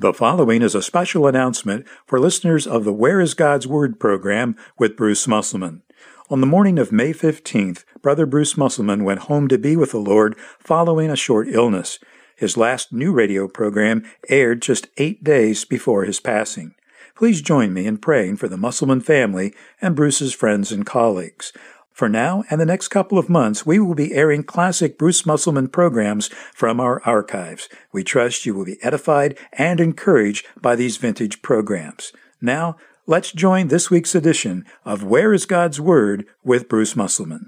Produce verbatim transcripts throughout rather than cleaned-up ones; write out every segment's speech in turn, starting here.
The following is a special announcement for listeners of the Where is God's Word program with Bruce Musselman. On the morning of May fifteenth, Brother Bruce Musselman went home to be with the Lord following a short illness. His last new radio program aired just eight days before his passing. Please join me in praying for the Musselman family and Bruce's friends and colleagues. For now and the next couple of months, we will be airing classic Bruce Musselman programs from our archives. We trust you will be edified and encouraged by these vintage programs. Now, let's join this week's edition of Where is God's Word with Bruce Musselman.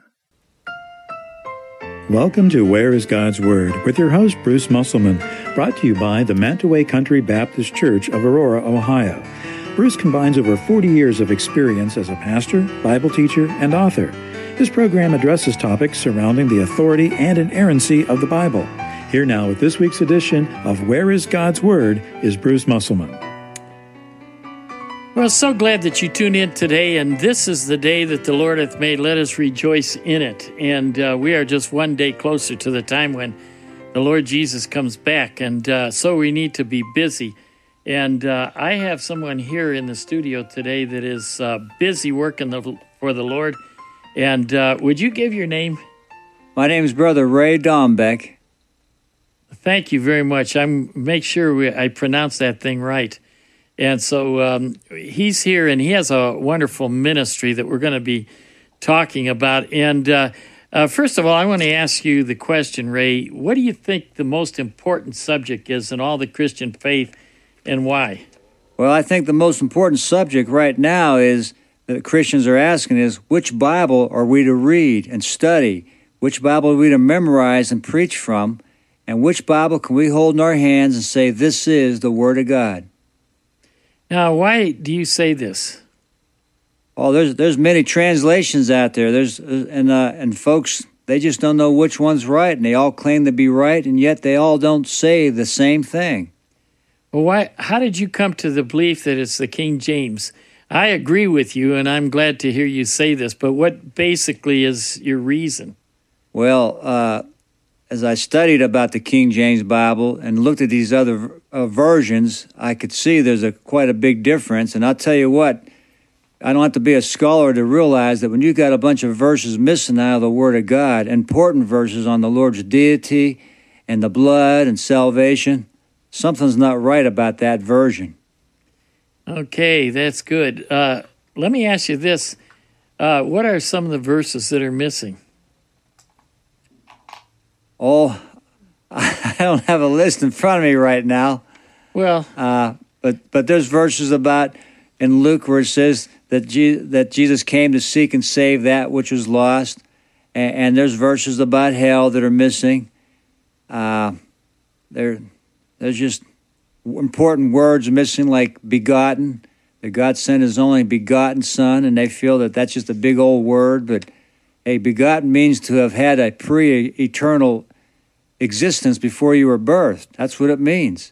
Welcome to Where is God's Word with your host, Bruce Musselman, brought to you by the Mantaway Country Baptist Church of Aurora, Ohio. Bruce combines over forty years of experience as a pastor, Bible teacher, and author. This program addresses topics surrounding the authority and inerrancy of the Bible. Here now with this week's edition of Where is God's Word is Bruce Musselman. Well, so glad that you tune in today, and this is the day that the Lord hath made. Let us rejoice in it. And uh, we are just one day closer to the time when the Lord Jesus comes back, and uh, so we need to be busy. And uh, I have someone here in the studio today that is uh, busy working the, for the Lord. And uh, would you give your name? My name is Brother Ray Dombeck. Thank you very much. I'm make sure we, I pronounce that thing right. And so um, he's here, and he has a wonderful ministry that we're going to be talking about. And uh, uh, first of all, I want to ask you the question, Ray. What do you think the most important subject is in all the Christian faith, and why? Well, I think the most important subject right now is that Christians are asking is, which Bible are we to read and study? Which Bible are we to memorize and preach from? And which Bible can we hold in our hands and say, this is the Word of God? Now, why do you say this? Oh, there's there's many translations out there. There's and uh, and folks, they just don't know which one's right, and they all claim to be right, and yet they all don't say the same thing. Well, why? How did you come to the belief that it's the King James? I agree with you, and I'm glad to hear you say this, but what basically is your reason? Well, uh, as I studied about the King James Bible and looked at these other uh, versions, I could see there's a quite a big difference. And I'll tell you what, I don't have to be a scholar to realize that when you got a bunch of verses missing out of the Word of God, important verses on the Lord's deity and the blood and salvation, something's not right about that version. Okay, that's good. Uh, let me ask you this. Uh, what are some of the verses that are missing? Oh, I don't have a list in front of me right now. Well, uh, but but there's verses about in Luke where it says that Je- that Jesus came to seek and save that which was lost, and, and there's verses about hell that are missing. Uh, there, there's just important words missing, like begotten. That God sent His only begotten Son, and they feel that that's just a big old word, but hey, begotten means to have had a pre-eternal existence before you were birthed. That's what it means.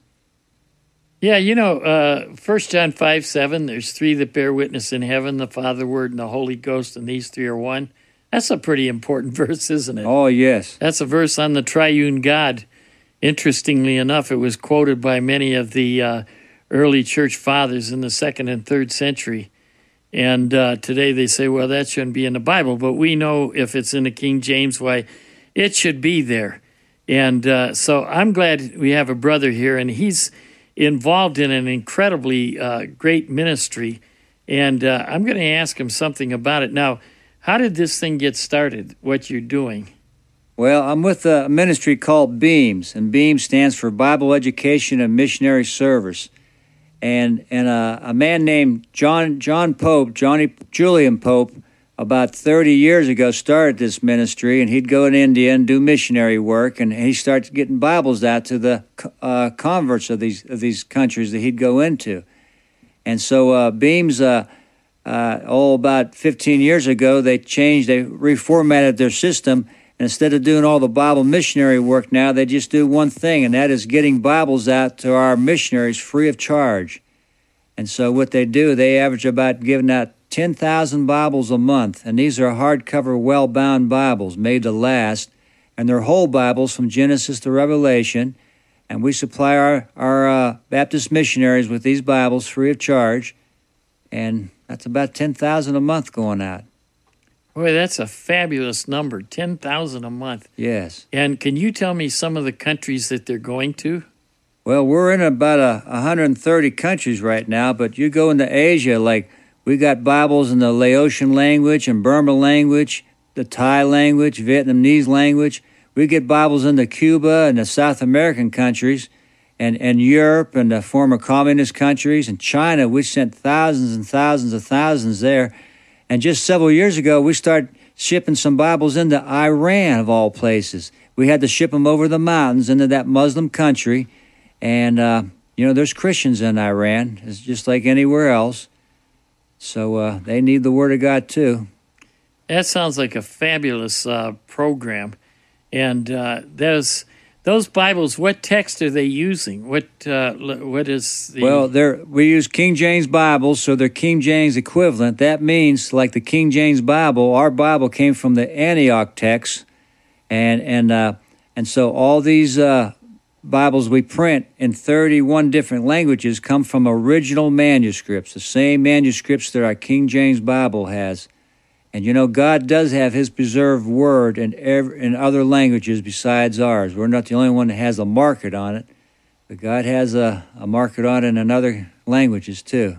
Yeah, you know, uh, First John five seven, there's three that bear witness in heaven, the Father, Word, and the Holy Ghost, and these three are one. That's a pretty important verse, isn't it? Oh, yes. That's a verse on the triune God. Interestingly enough, it was quoted by many of the uh, early church fathers in the second and third century. And uh, today they say, well, that shouldn't be in the Bible. But we know if it's in the King James, why, it should be there. And uh, so I'm glad we have a brother here, and he's involved in an incredibly uh, great ministry. And uh, I'm going to ask him something about it. Now, how did this thing get started, what you're doing? Well, I'm with a ministry called BEAMS, and BEAMS stands for Bible Education and Missionary Service. And and uh, a man named John John Pope, Johnny Julian Pope, about thirty years ago started this ministry, and he'd go in India and do missionary work, and he started getting Bibles out to the uh, converts of these of these countries that he'd go into. And so uh, BEAMS, uh, uh, oh, about fifteen years ago, they changed, they reformatted their system. And instead of doing all the Bible missionary work now, they just do one thing, and that is getting Bibles out to our missionaries free of charge. And so what they do, they average about giving out ten thousand Bibles a month, and these are hardcover, well-bound Bibles made to last, and they're whole Bibles from Genesis to Revelation, and we supply our, our uh, Baptist missionaries with these Bibles free of charge, and that's about ten thousand a month going out. Boy, that's a fabulous number, ten thousand a month. Yes. And can you tell me some of the countries that they're going to? Well, we're in about a, one hundred thirty countries right now, but you go into Asia, like we got Bibles in the Laotian language and Burma language, the Thai language, Vietnamese language. We get Bibles into Cuba and the South American countries, and, and Europe and the former communist countries, and China. We sent thousands and thousands of thousands there. And just several years ago, we started shipping some Bibles into Iran, of all places. We had to ship them over the mountains into that Muslim country. And, uh, you know, there's Christians in Iran. It's just like anywhere else. So uh, they need the Word of God, too. That sounds like a fabulous uh, program. And uh, those those Bibles, what text are they using? What uh, what is the... Well, they're, we use King James Bibles, so they're King James equivalent. That means, like the King James Bible, our Bible came from the Antioch text. And, and, uh, and so all these... Uh, Bibles we print in thirty-one different languages come from original manuscripts, the same manuscripts that our King James Bible has. And you know, God does have His preserved word in every, in other languages besides ours. We're not the only one that has a market on it, but God has a, a market on it in other languages too.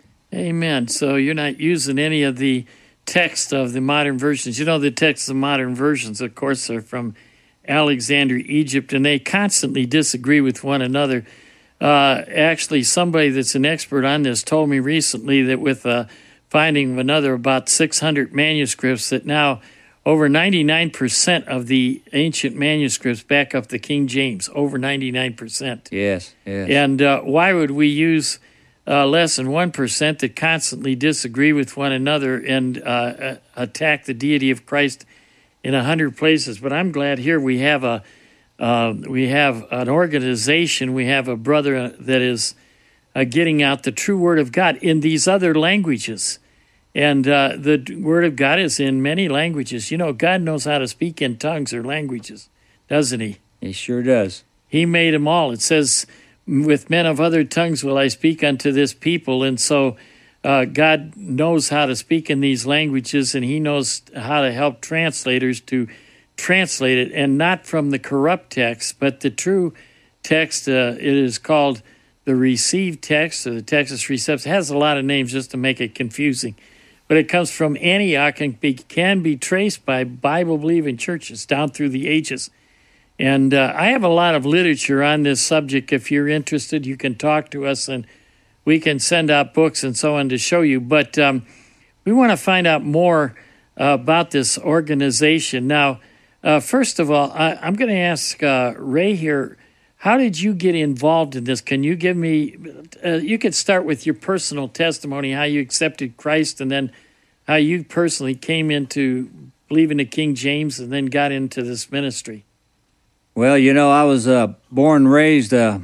Amen. So you're not using any of the text of the modern versions. You know, the text of modern versions, of course, are from Alexander, Egypt, and they constantly disagree with one another. Uh, actually, somebody that's an expert on this told me recently that with the finding of another about six hundred manuscripts, that now over ninety-nine percent of the ancient manuscripts back up the King James, over ninety-nine percent. Yes, yes. And uh, why would we use uh, less than one percent that constantly disagree with one another and uh, attack the deity of Christ in a hundred places? But I'm glad here we have a uh, we have an organization, we have a brother that is uh, getting out the true Word of God in these other languages, and uh, the Word of God is in many languages. You know, God knows how to speak in tongues or languages, doesn't He? He sure does. He made them all. It says, "With men of other tongues will I speak unto this people," and so. Uh, God knows how to speak in these languages, and He knows how to help translators to translate it, and not from the corrupt text, but the true text. Uh, it is called the received text, or the Textus Receptus. It has a lot of names just to make it confusing. But it comes from Antioch and be, can be traced by Bible-believing churches down through the ages. And uh, I have a lot of literature on this subject. If you're interested, you can talk to us, and we can send out books and so on to show you. But um, we want to find out more uh, about this organization. Now, uh, first of all, I, I'm going to ask uh, Ray here, how did you get involved in this? Can you give me, uh, you could start with your personal testimony, how you accepted Christ, and then how you personally came into believing in King James and then got into this ministry. Well, you know, I was uh, born and raised uh,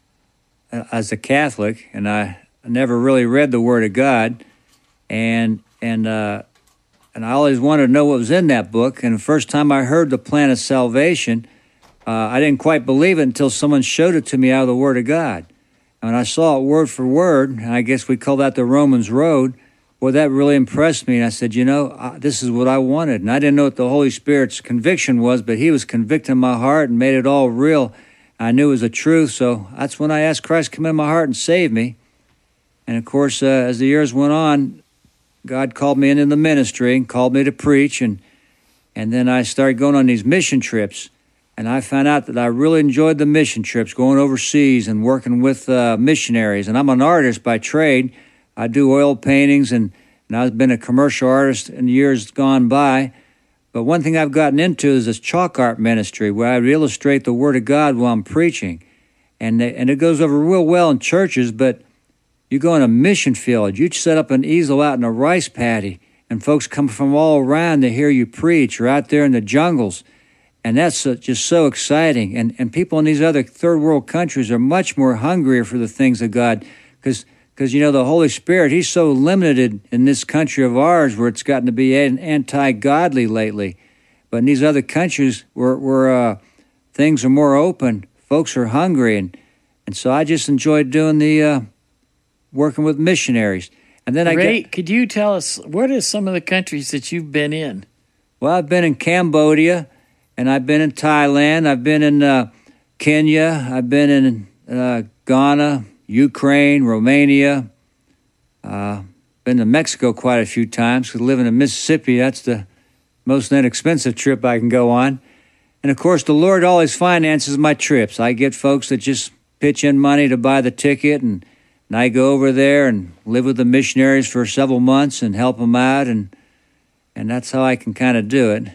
as a Catholic, and I never really read the Word of God, and and uh, and I always wanted to know what was in that book. And the first time I heard the plan of salvation, uh, I didn't quite believe it until someone showed it to me out of the Word of God. And when I saw it word for word, and I guess we call that the Romans Road, well, that really impressed me. And I said, you know, uh, this is what I wanted. And I didn't know what the Holy Spirit's conviction was, but He was convicting my heart and made it all real. I knew it was the truth, so that's when I asked Christ to come in my heart and save me. And, of course, uh, as the years went on, God called me into the ministry and called me to preach, and and then I started going on these mission trips, and I found out that I really enjoyed the mission trips, going overseas and working with uh, missionaries. And I'm an artist by trade. I do oil paintings, and, and I've been a commercial artist in years gone by. But one thing I've gotten into is this chalk art ministry, where I illustrate the Word of God while I'm preaching. And and it goes over real well in churches, but you go in a mission field, you set up an easel out in a rice paddy, and folks come from all around to hear you preach, or out there in the jungles. And that's uh, just so exciting. And, and people in these other third world countries are much more hungrier for the things of God, because Because, you know, the Holy Spirit, He's so limited in this country of ours where it's gotten to be anti-godly lately. But in these other countries where, where uh, things are more open, folks are hungry, and, and so I just enjoyed doing the uh, working with missionaries. And then Ray, I got, could you tell us, what are some of the countries that you've been in? Well, I've been in Cambodia, and I've been in Thailand. I've been in uh, Kenya. I've been in uh, Ghana, Ukraine, Romania. Uh, been to Mexico quite a few times, because living in Mississippi, that's the most inexpensive trip I can go on. And, of course, the Lord always finances my trips. I get folks that just pitch in money to buy the ticket, and, and I go over there and live with the missionaries for several months and help them out, and and that's how I can kind of do it.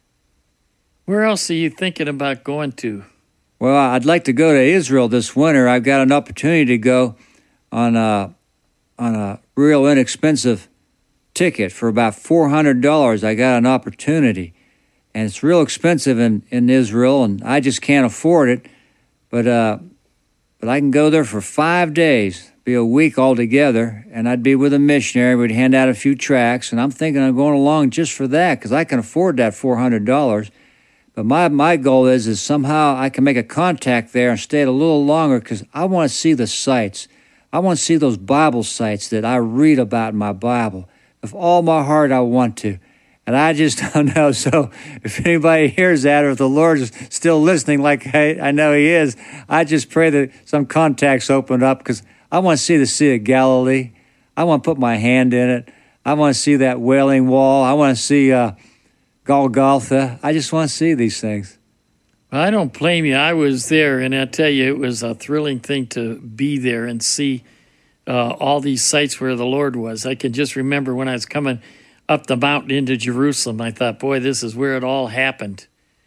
Where else are you thinking about going to? Well, I'd like to go to Israel this winter. I've got an opportunity to go on a, on a real inexpensive ticket for about four hundred dollars. I got an opportunity. And it's real expensive in, in Israel, and I just can't afford it. But uh, but I can go there for five days, be a week altogether, and I'd be with a missionary. We'd hand out a few tracts, and I'm thinking of going along just for that, because I can afford that four hundred dollars. But my, my goal is is somehow I can make a contact there and stay a little longer, because I want to see the sites. I want to see those Bible sites that I read about in my Bible. With all my heart, I want to. And I just don't know. So if anybody hears that, or if the Lord is still listening like I, I know he is, I just pray that some contacts open up, because I want to see the Sea of Galilee. I want to put my hand in it. I want to see that Wailing Wall. I want to see uh, Golgotha. I just want to see these things. Well, I don't blame you. I was there, and I tell you, it was a thrilling thing to be there and see uh, all these sites where the Lord was. I can just remember when I was coming up the mountain into Jerusalem, I thought, boy, this is where it all happened.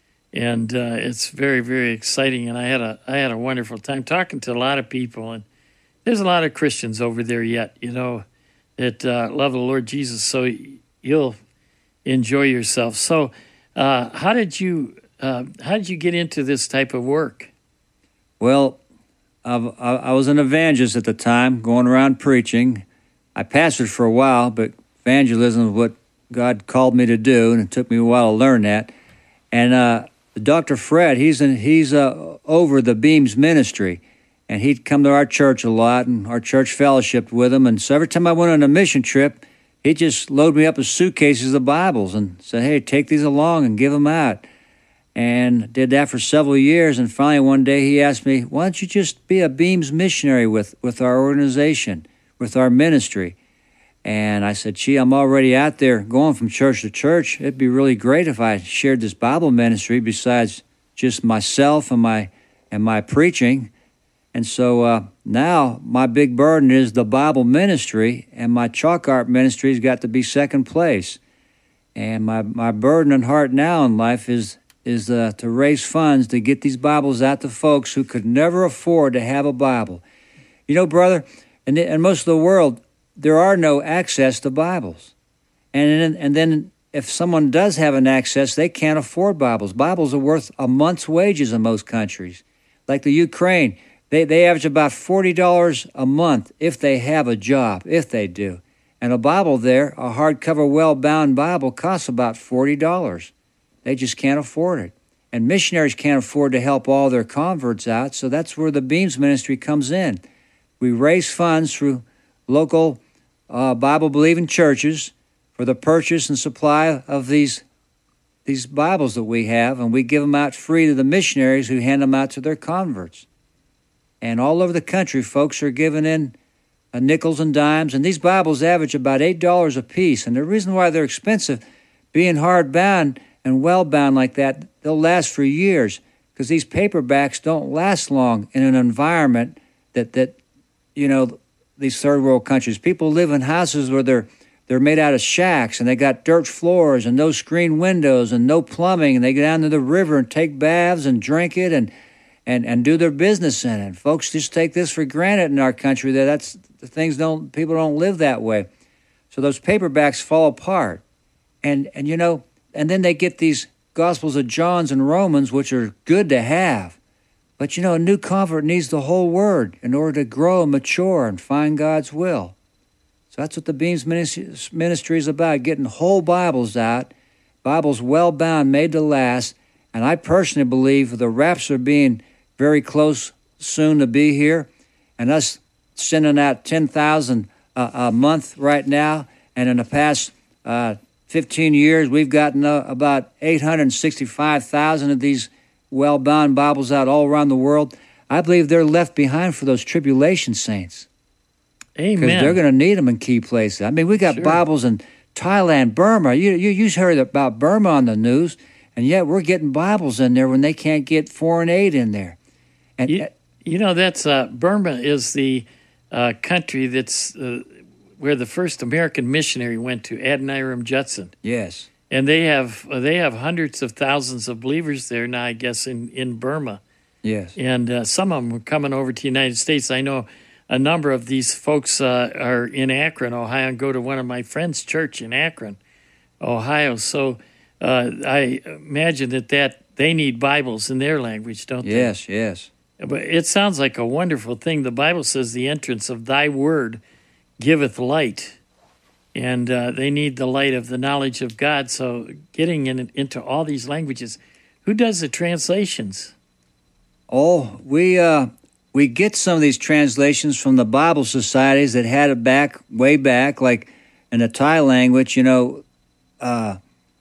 And uh, it's very, very exciting. And I had a I had a wonderful time talking to a lot of people. And there's a lot of Christians over there yet, you know, that uh, love the Lord Jesus. So you'll enjoy yourself. So uh, how did you uh, how did you get into this type of work? Well, I've, I was an evangelist at the time, going around preaching. I pastored for a while, but evangelism is what God called me to do, and it took me a while to learn that. And uh, Doctor Fred, he's in, he's uh, over the Beams ministry, and he'd come to our church a lot, and our church fellowshiped with him. And so every time I went on a mission trip, he'd just load me up with suitcases of Bibles and say, hey, take these along and give them out. And did that for several years, and finally one day he asked me, why don't you just be a Beams missionary with, with our organization, with our ministry? And I said, gee, I'm already out there going from church to church. It'd be really great if I shared this Bible ministry besides just myself and my and my preaching. And so uh, now my big burden is the Bible ministry, and my chalk art ministry's got to be second place. And my, my burden and heart now in life is, is uh, to raise funds to get these Bibles out to folks who could never afford to have a Bible. You know, brother, in, in most of the world, there are no access to Bibles. And then, and then if someone does have an access, they can't afford Bibles. Bibles are worth a month's wages in most countries. Like the Ukraine, they, they average about forty dollars a month if they have a job, if they do. And a Bible there, a hardcover, well-bound Bible, costs about forty dollars. They just can't afford it. And missionaries can't afford to help all their converts out, so that's where the Beams ministry comes in. We raise funds through local uh, Bible-believing churches for the purchase and supply of these these Bibles that we have, and we give them out free to the missionaries who hand them out to their converts. And all over the country, folks are giving in uh, nickels and dimes, and these Bibles average about eight dollars a piece. And the reason why they're expensive, being hard-bound and well-bound like that, they'll last for years, because these paperbacks don't last long in an environment that, that you know, these third world countries. People live in houses where they're they're made out of shacks, and they got dirt floors and no screen windows and no plumbing, and they go down to the river and take baths and drink it and and, and do their business in it. Folks just take this for granted in our country, that that's the things don't people don't live that way. So those paperbacks fall apart. And and you know, and then they get these Gospels of John's and Romans, which are good to have. But, you know, a new convert needs the whole Word in order to grow and mature and find God's will. So that's what the Beams ministry is about, getting whole Bibles out, Bibles well-bound, made to last. And I personally believe the rapture being very close soon to be here, and us sending out ten thousand uh, a month right now, and in the past uh, fifteen years, we've gotten uh, about eight hundred sixty-five thousand of these well-bound Bibles out all around the world. I believe they're left behind for those tribulation saints. Amen. Because they're going to need them in key places. I mean, we got Sure. Bibles in Thailand, Burma. You you you heard about Burma on the news, and yet we're getting Bibles in there when they can't get foreign aid in there. And You, you know, that's uh, Burma is the uh, country that's uh, where the first American missionary went to, Adoniram Judson, yes, and they have uh, they have hundreds of thousands of believers there now, I guess, in in Burma, yes, and uh, some of them are coming over to the United States. I know a number of these folks uh, are in Akron, Ohio, and go to one of my friends' church in Akron, Ohio. So uh, I imagine that, that they need Bibles in their language, don't they? yes, yes. But it sounds like a wonderful thing. The Bible says the entrance of thy word giveth light. And uh, they need the light of the knowledge of God. So getting in, into all these languages, who does the translations? Oh, we uh, we get some of these translations from the Bible societies that had it back, way back, like in the Thai language, you know, uh,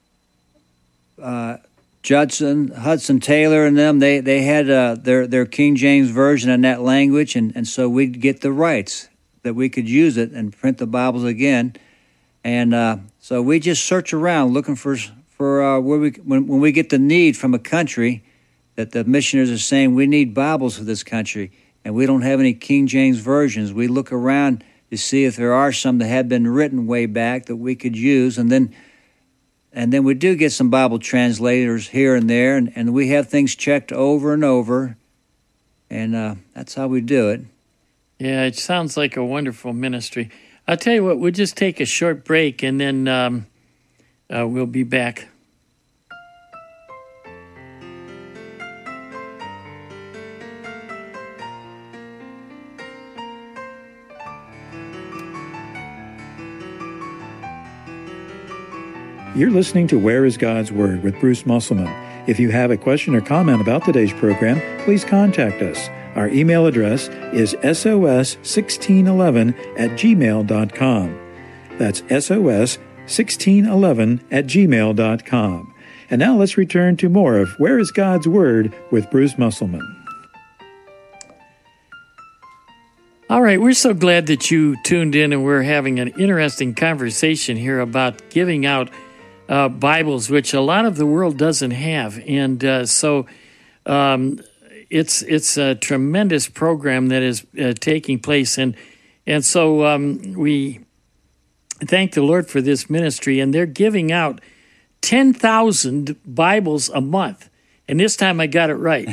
uh, Judson, Hudson Taylor and them, they, they had uh, their, their King James Version in that language, and, and so we'd get the rights that we could use it and print the Bibles again. And uh, so we just search around looking for for uh, where we when, when we get the need from a country that the missionaries are saying we need Bibles for this country, and we don't have any King James versions. We look around to see if there are some that have been written way back that we could use, and then and then we do get some Bible translators here and there, and, and we have things checked over and over, and uh, that's how we do it. Yeah, it sounds like a wonderful ministry. I'll tell you what, we'll just take a short break, and then um, uh, we'll be back. You're listening to Where is God's Word with Bruce Musselman. If you have a question or comment about today's program, please contact us. Our email address is S O S sixteen eleven at gmail dot com. That's S O S sixteen eleven at gmail dot com. And now let's return to more of Where is God's Word with Bruce Musselman. All right, we're so glad that you tuned in, and we're having an interesting conversation here about giving out uh, Bibles, which a lot of the world doesn't have. And uh, so um, it's it's a tremendous program that is uh, taking place. And, and so um, we thank the Lord for this ministry, and they're giving out ten thousand Bibles a month. And this time I got it right.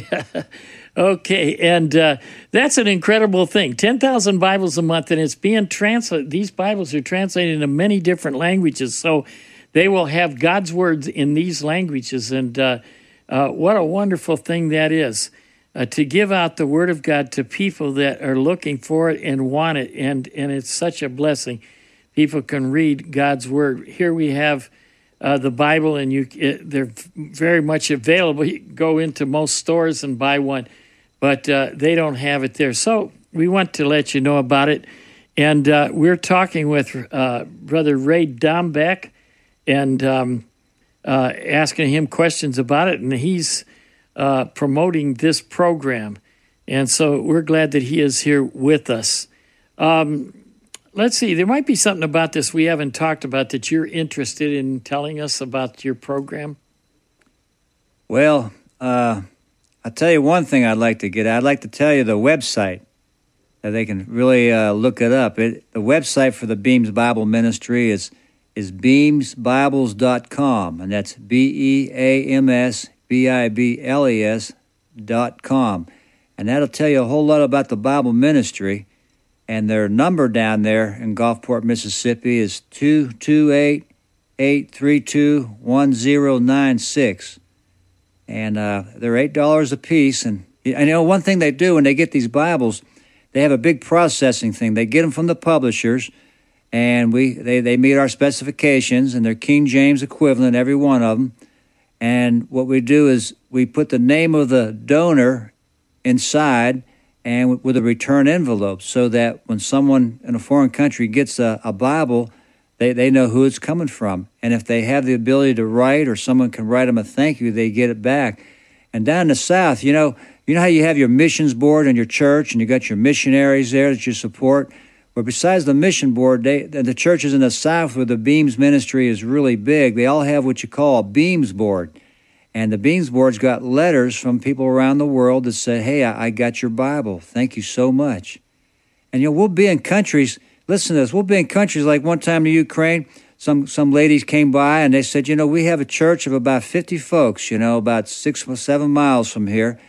Okay, and uh, that's an incredible thing. ten thousand Bibles a month, and it's being translated. These Bibles are translated into many different languages, so they will have God's words in these languages. And uh, uh, what a wonderful thing that is, uh, to give out the Word of God to people that are looking for it and want it, and, and it's such a blessing. People can read God's Word. Here we have uh, the Bible, and you it, they're very much available. You can go into most stores and buy one, but uh, they don't have it there. So we want to let you know about it. And uh, we're talking with uh, Brother Ray Dombeck and um, uh, asking him questions about it, and he's uh, promoting this program. And so we're glad that he is here with us. Um, let's see, there might be something about this we haven't talked about that you're interested in telling us about your program. Well, uh, I'll tell you one thing I'd like to get. I'd like to tell you the website that they can really uh, look it up. It, the website for the Beams Bible Ministry is is beams bibles dot com, and that's B E A M S B I B L E S dot com. And that'll tell you a whole lot about the Bible ministry. And their number down there in Gulfport, Mississippi is two two eight, eight three two, one zero nine six. And uh, they're eight dollars a piece. And I know one thing they do when they get these Bibles, they have a big processing thing. They get them from the publishers, and we they, they meet our specifications, and they're King James equivalent, every one of them. And what we do is we put the name of the donor inside and with a return envelope so that when someone in a foreign country gets a, a Bible, they, they know who it's coming from. And if they have the ability to write or someone can write them a thank you, they get it back. And down in the South, you know, you know how you have your missions board in your church and you got your missionaries there that you support? But besides the mission board, they, the churches in the South where the Beams ministry is really big, they all have what you call a Beams board. And the Beams board's got letters from people around the world that say, hey, I, I got your Bible. Thank you so much. And, you know, we'll be in countries, listen to this, we'll be in countries like one time in Ukraine, some, some ladies came by and they said, you know, we have a church of about fifty folks, you know, about six or seven miles from here.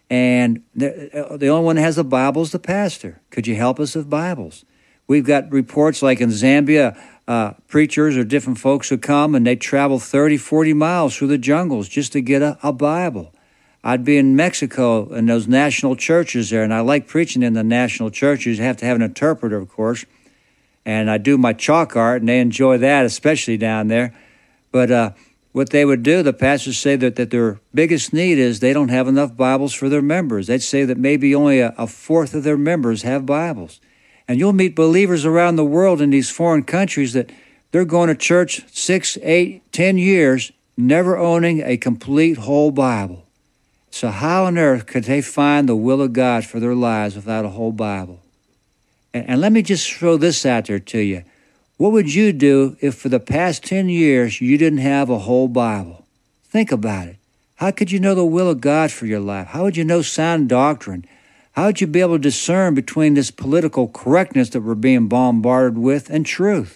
And the, the only one that has a Bible is the pastor. Could you help us with Bibles? We've got reports like in Zambia, uh, preachers or different folks who come and they travel thirty, forty miles through the jungles just to get a, a Bible. I'd be in Mexico in those national churches there, and I like preaching in the national churches. You have to have an interpreter, of course. And I do my chalk art, and they enjoy that, especially down there. But uh, what they would do, the pastors say that, that their biggest need is they don't have enough Bibles for their members. They'd say that maybe only a, a fourth of their members have Bibles. And you'll meet believers around the world in these foreign countries that they're going to church six, eight, ten years, never owning a complete whole Bible. So how on earth could they find the will of God for their lives without a whole Bible? And, and let me just throw this out there to you. What would you do if for the past ten years you didn't have a whole Bible? Think about it. How could you know the will of God for your life? How would you know sound doctrine? How would you be able to discern between this political correctness that we're being bombarded with and truth?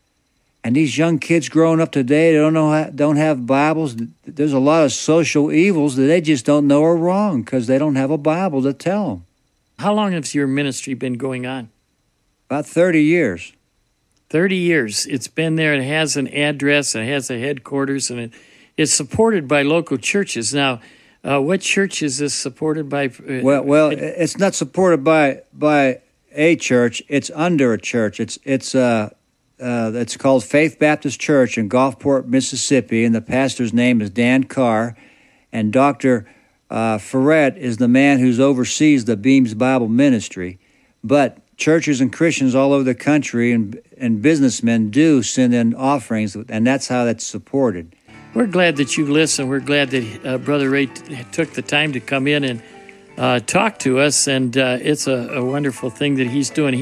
And these young kids growing up today, they don't know, don't have Bibles. There's a lot of social evils that they just don't know are wrong because they don't have a Bible to tell them. How long has your ministry been going on? About thirty years. thirty years. It's been there. It has an address. It has a headquarters, and it, it's supported by local churches. Now, Uh, what church is this supported by? Uh, well, well, it's not supported by by a church. It's under a church. It's it's uh, uh, it's called Faith Baptist Church in Gulfport, Mississippi, and the pastor's name is Dan Carr, and Doctor Uh, Ferret is the man who oversees the Beams Bible Ministry. But churches and Christians all over the country and and businessmen do send in offerings, and that's how that's supported. We're glad that you listened. We're glad that uh, Brother Ray t- took the time to come in and uh, talk to us, and uh, it's a, a wonderful thing that he's doing.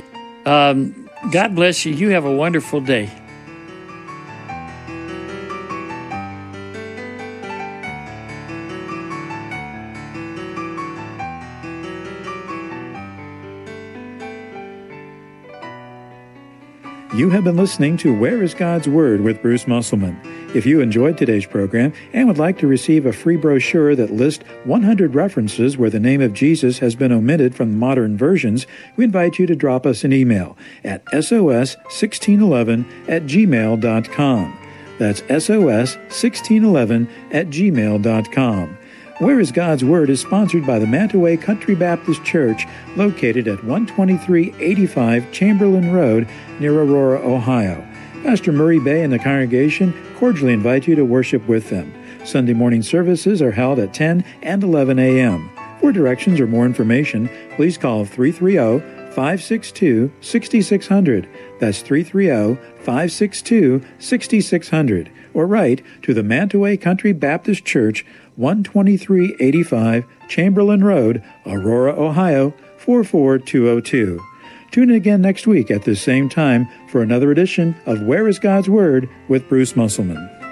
Um, God bless you. You have a wonderful day. You have been listening to Where is God's Word with Bruce Musselman. If you enjoyed today's program and would like to receive a free brochure that lists one hundred references where the name of Jesus has been omitted from modern versions, we invite you to drop us an email at S O S sixteen eleven at gmail dot com. That's S O S sixteen eleven at gmail dot com. Where is God's Word is sponsored by the Mantaway Country Baptist Church, located at one twenty-three eighty-five Chamberlain Road near Aurora, Ohio. Pastor Murray Bay and the congregation cordially invite you to worship with them. Sunday morning services are held at ten and eleven a.m. For directions or more information, please call three three zero, five six two, six six zero zero. That's three three zero, five six two, six six zero zero. Or write to the Mantaway Country Baptist Church, one twenty-three eighty-five Chamberlain Road, Aurora, Ohio, four four two zero two. Tune in again next week at this same time for another edition of Where is God's Word with Bruce Musselman.